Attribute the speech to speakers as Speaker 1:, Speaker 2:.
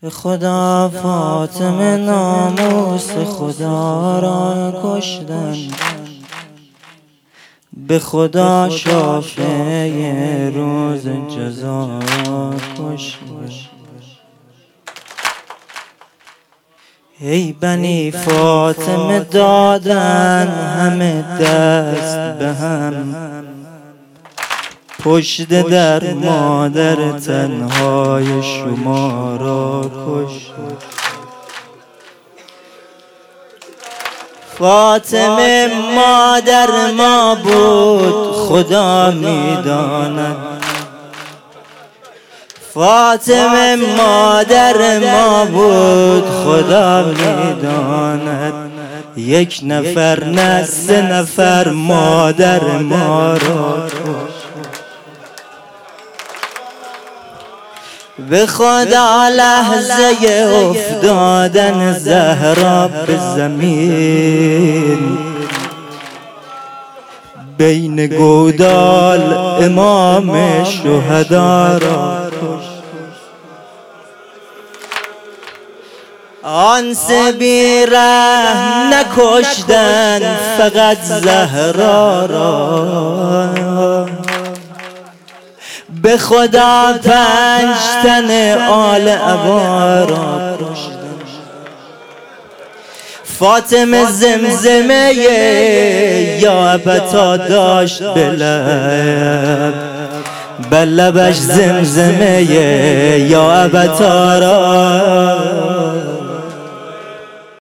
Speaker 1: به خدا فاطمه ناموس خدا را کشتن، به خدا شافعه روز جزا را کشتن. ای بنی فاطمه دادن همه دست به هم، پشت در مادر تنهای شما را کشت. فاطمه مادر ما بود خدا میداند، فاطمه مادر ما بود خدا میداند. یک نفر نه 3 نفر مادر ما را کشت. به خدا لحظه افتادن زهرا به زمین، بین گودال امام شهدا را کشت. آن سه رحم نکشتن فقط زهرا را، به خدا 5 تن آل عبا را کشتن. فاطمه زمزمه یا ابتا داشت به لب، به لبش زمزمه یا ابتا را